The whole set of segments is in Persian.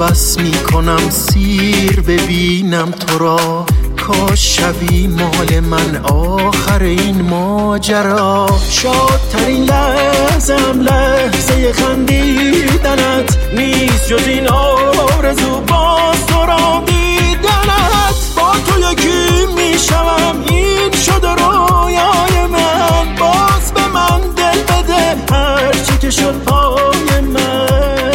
بس میکنم سیر ببینم تو را، کاش شوی مال من آخر این ماجرا. شادترین لحظه‌ام لحظه خندیدنت نیست، جز این آرزو باز تو را دیدنت. با تو یکی میشوم، این شده رویای من، باز به من دل بده هرچی که شد پای من.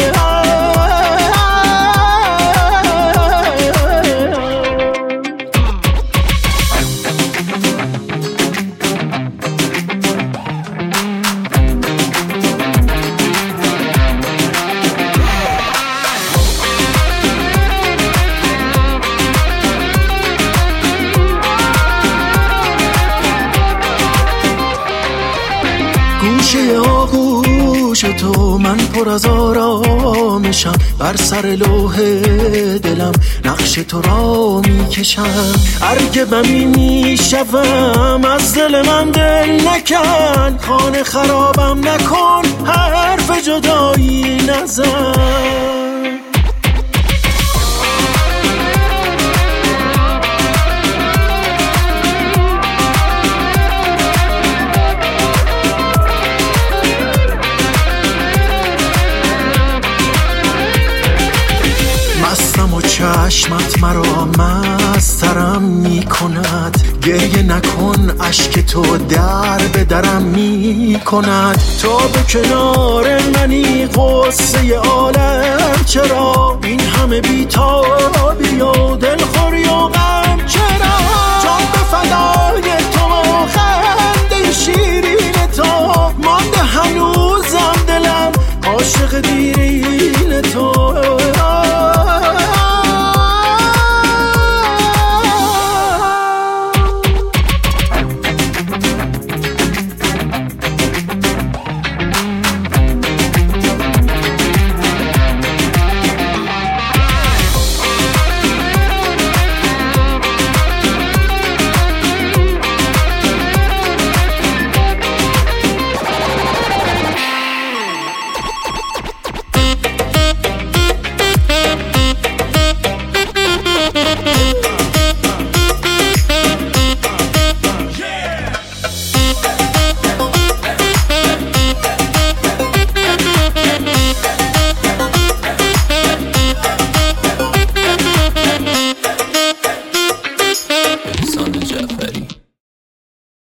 گوشه آغوش تو من پر از آرامشم، بر سر لوح دلم نقش تو را میکشم. ارگبمی میشوم از دل من دل نکن، خانه خرابم نکن حرف جدایی نزن. مستم و چشمت مرا مسترم می کند، گریه نکن اشک تو در به درم می کند. تا به کنار منی قصه عالم چرا، این همه بیتابی و دل خور